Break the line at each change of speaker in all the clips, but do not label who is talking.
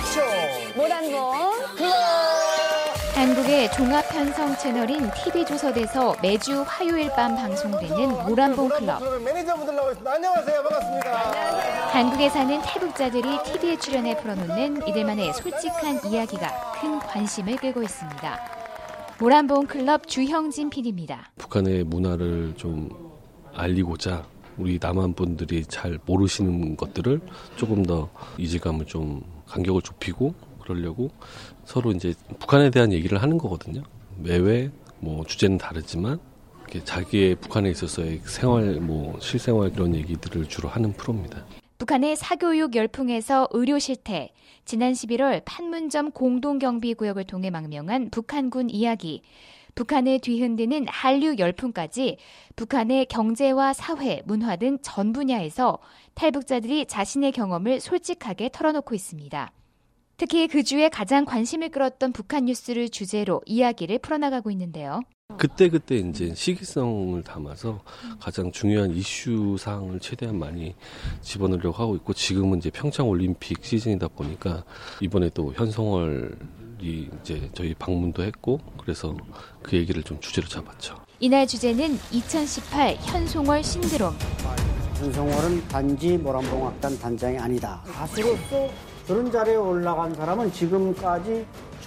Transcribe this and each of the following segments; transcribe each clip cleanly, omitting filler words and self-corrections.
쇼 모란봉 클럽.
한국의 종합편성 채널인 TV조선에서 매주 화요일 밤 방송되는 모란봉 클럽.
매니저분들 나와 있습니다. 안녕하세요. 반갑습니다. 안녕하세요.
한국에 사는 탈북자들이 TV에 출연해 풀어놓는 이들만의 솔직한 이야기가 큰 관심을 끌고 있습니다. 모란봉 클럽 주형진 PD입니다.
북한의 문화를 좀 알리고자 우리 남한 분들이 잘 모르시는 것들을 조금 더 이질감을 좀 간격을 좁히고 그러려고 서로 이제 북한에 대한 얘기를 하는 거거든요. 매회 뭐 주제는 다르지만 자기의 북한에 있어서의 생활, 뭐 실생활 이런 얘기들을 주로 하는 프로입니다.
북한의 사교육 열풍에서 의료 실태, 지난 11월 판문점 공동경비구역을 통해 망명한 북한군 이야기, 북한을 뒤흔드는 한류 열풍까지 북한의 경제와 사회, 문화 등 전 분야에서 탈북자들이 자신의 경험을 솔직하게 털어놓고 있습니다. 특히 그 주에 가장 관심을 끌었던 북한 뉴스를 주제로 이야기를 풀어나가고 있는데요.
그때 이제 시기성을 담아서 가장 중요한 이슈 사항을 최대한 많이 집어넣으려고 하고 있고, 지금은 이제 평창 올림픽 시즌이다 보니까 이번에 또 현송월이 이제 저희 방문도 했고, 그래서 그 얘기를 좀 주제로 잡았죠.
이날 주제는 2018 현송월 신드롬.
현송월은 단지 모란봉악단 단장이 아니다. 가수로서 그런 자리에 올라간 사람은 지금까지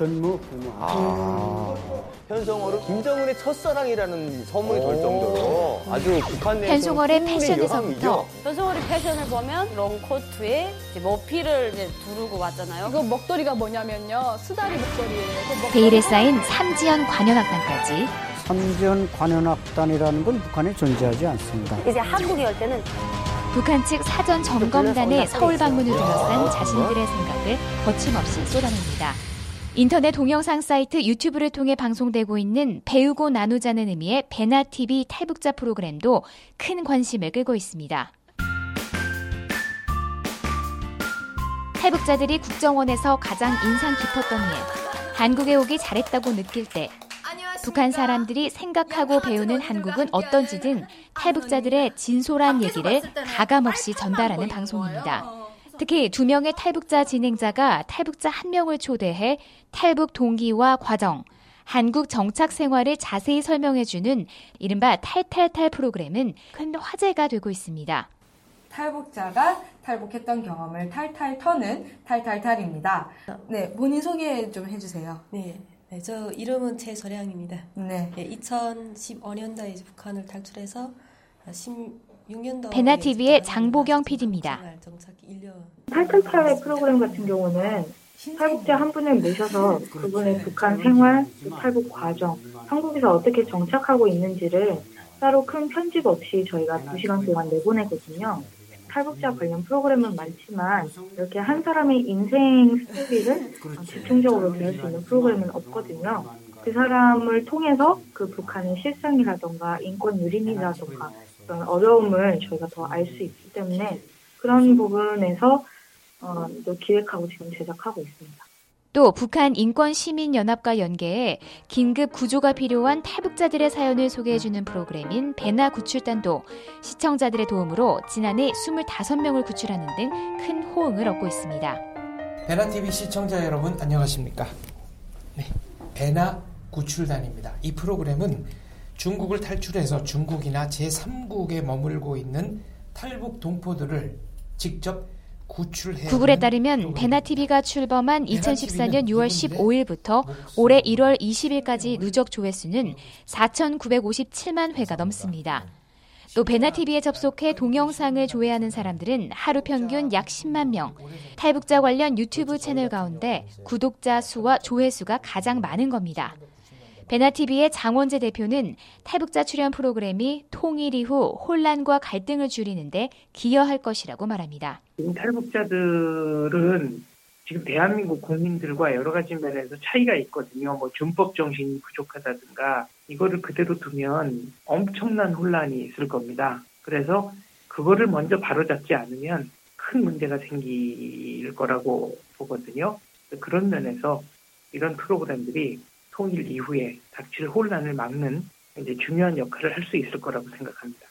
전무후무하다.
현송월은 김정은의 첫사랑이라는 소문이 돌 정도로 아주 북한 내에서
현송월의 패션에서부터
현송월의 패션을 보면 롱코트에 이제 머피를 이제 두르고 왔잖아요.
이거 먹도리가 뭐냐면요, 수다리 목도리예요.
베일에 쌓인 삼지연 관현악단까지.
삼지연 관현악단이라는 건 북한에 존재하지 않습니다.
이제 한국에 올 때는
북한 측 사전 점검단의 서울 방문을 둘러싼 자신들의 생각을 거침없이 쏟아냅니다. 인터넷 동영상 사이트 유튜브를 통해 방송되고 있는 배우고 나누자는 의미의 배나TV 탈북자 프로그램도 큰 관심을 끌고 있습니다. 탈북자들이 국정원에서 가장 인상 깊었던 일, 한국에 오기 잘했다고 느낄 때, 북한 사람들이 생각하고 배우는 한국은 어떤지 등 탈북자들의 진솔한 얘기를 가감없이 전달하는 방송입니다. 특히 2명의 탈북자 진행자가 탈북자 1명을 초대해 탈북 동기와 과정, 한국 정착 생활을 자세히 설명해주는 이른바 탈탈탈 프로그램은 큰 화제가 되고 있습니다.
탈북자가 탈북했던 경험을 탈탈 터는 탈탈탈입니다. 네, 본인 소개 좀 해주세요.
네, 저 이름은 최서량입니다.
네.
2015년도에 이제 북한을 탈출해서 16년도
배나TV의 장보경 PD입니다.
탈탈탈의 프로그램 같은 경우는 탈북자 한 분을 모셔서 그분의 북한 생활, 탈북 과정, 한국에서 어떻게 정착하고 있는지를 따로 큰 편집 없이 저희가 2시간 동안 내보내거든요. 탈북자 관련 프로그램은 많지만 이렇게 한 사람의 인생 스토리를 집중적으로 배울 수 있는 프로그램은 없거든요. 그 사람을 통해서 그 북한의 실상이라던가 인권 유린이라던가 그런 어려움을 저희가 더 알 수 있기 때문에 그런 부분에서 또 기획하고 지금 제작하고 있습니다.
또 북한 인권시민연합과 연계해 긴급 구조가 필요한 탈북자들의 사연을 소개해주는 프로그램인 배나 구출단도 시청자들의 도움으로 지난해 25명을 구출하는 등 큰 호응을 얻고 있습니다.
배나TV 시청자 여러분 안녕하십니까? 네, 배나 구출단입니다. 이 프로그램은 중국을 탈출해서 중국이나 제3국에 머물고 있는 탈북 동포들을 직접
구글에 따르면 배나TV가 출범한 2014년 6월 15일부터 올해 1월 20일까지 누적 조회수는 4,957만 회가 넘습니다. 또 배나TV에 접속해 동영상을 조회하는 사람들은 하루 평균 약 10만 명, 탈북자 관련 유튜브 채널 가운데 구독자 수와 조회수가 가장 많은 겁니다. 배나TV의 장원재 대표는 탈북자 출연 프로그램이 통일 이후 혼란과 갈등을 줄이는데 기여할 것이라고 말합니다.
지금 탈북자들은 지금 대한민국 국민들과 여러 가지 면에서 차이가 있거든요. 뭐 준법 정신이 부족하다든가 이거를 그대로 두면 엄청난 혼란이 있을 겁니다. 그래서 그거를 먼저 바로잡지 않으면 큰 문제가 생길 거라고 보거든요. 그런 면에서 이런 프로그램들이 통일 이후에 닥칠 혼란을 막는 이제 중요한 역할을 할 수 있을 거라고 생각합니다.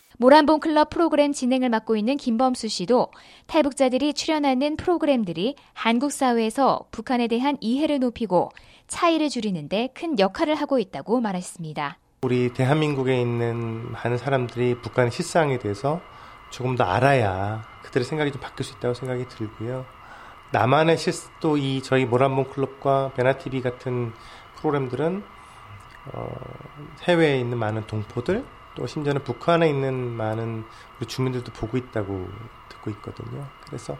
모란봉 클럽 프로그램 진행을 맡고 있는 김범수 씨도 탈북자들이 출연하는 프로그램들이 한국 사회에서 북한에 대한 이해를 높이고 차이를 줄이는 데 큰 역할을 하고 있다고 말했습니다.
우리 대한민국에 있는 많은 사람들이 북한의 실상에 대해서 조금 더 알아야 그들의 생각이 좀 바뀔 수 있다고 생각이 들고요. 남한의 또 이 저희 모란봉 클럽과 베나TV 같은 프로그램들은 해외에 있는 많은 동포들 또 심지어는 북한에 있는 많은 우리 주민들도 보고 있다고 듣고 있거든요. 그래서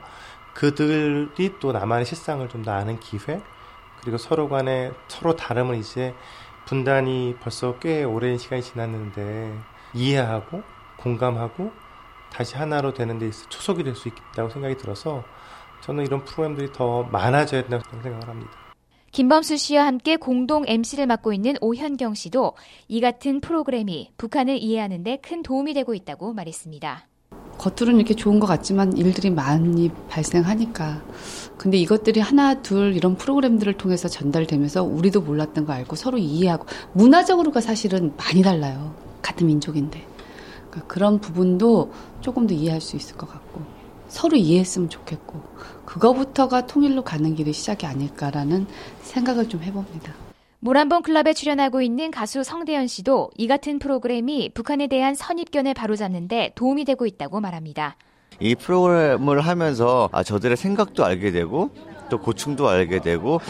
그들이 또 남한의 실상을 좀 더 아는 기회, 그리고 서로 간에 서로 다름을 이제 분단이 벌써 꽤 오랜 시간이 지났는데 이해하고 공감하고 다시 하나로 되는 데 있어 초석이 될 수 있다고 생각이 들어서 저는 이런 프로그램들이 더 많아져야 된다고 생각을 합니다.
김범수 씨와 함께 공동 MC를 맡고 있는 오현경 씨도 이 같은 프로그램이 북한을 이해하는 데 큰 도움이 되고 있다고 말했습니다.
겉으로는 이렇게 좋은 것 같지만 일들이 많이 발생하니까. 근데 이것들이 하나, 둘 이런 프로그램들을 통해서 전달되면서 우리도 몰랐던 거 알고 서로 이해하고 문화적으로가 사실은 많이 달라요. 같은 민족인데. 그러니까 그런 부분도 조금 더 이해할 수 있을 것 같고 서로 이해했으면 좋겠고 그거부터가 통일로 가는 길이 시작이 아닐까라는 생각을 좀 해봅니다.
모란봉 클럽에 출연하고 있는 가수 성대현 씨도 이 같은 프로그램이 북한에 대한 선입견을 바로잡는 데 도움이 되고 있다고 말합니다.
이 프로그램을 하면서 저들의 생각도 알게 되고 또 고충도 알게 되고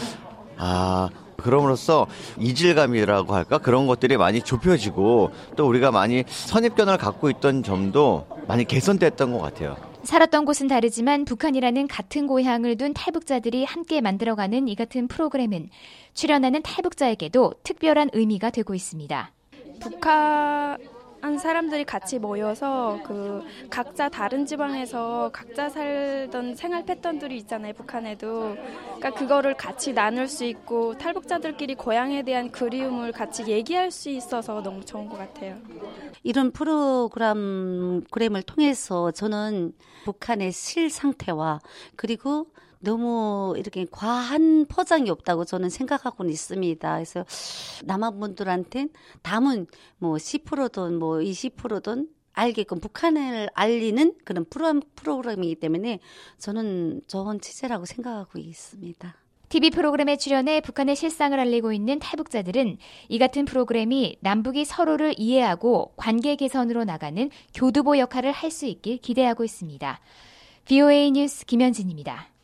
그럼으로써 이질감이라고 할까? 그런 것들이 많이 좁혀지고 또 우리가 많이 선입견을 갖고 있던 점도 많이 개선됐던 것 같아요.
살았던 곳은 다르지만 북한이라는 같은 고향을 둔 탈북자들이 함께 만들어가는 이 같은 프로그램은 출연하는 탈북자에게도 특별한 의미가 되고 있습니다.
북한 사람들이 같이 모여서 각자 다른 지방에서 각자 살던 생활 패턴들이 있잖아요, 북한에도. 그러니까 그거를 같이 나눌 수 있고 탈북자들끼리 고향에 대한 그리움을 같이 얘기할 수 있어서 너무 좋은 것 같아요.
이런 프로그램을 통해서 저는 북한의 실 상태와 그리고 너무 이렇게 과한 포장이 없다고 저는 생각하고는 있습니다. 그래서 남한분들한테는 담은 10%든 20%든 알게끔 북한을 알리는 그런 프로그램이기 때문에 저는 좋은 취재라고 생각하고 있습니다.
TV 프로그램에 출연해 북한의 실상을 알리고 있는 탈북자들은 이 같은 프로그램이 남북이 서로를 이해하고 관계 개선으로 나가는 교두보 역할을 할 수 있길 기대하고 있습니다. VOA 뉴스 김현진입니다.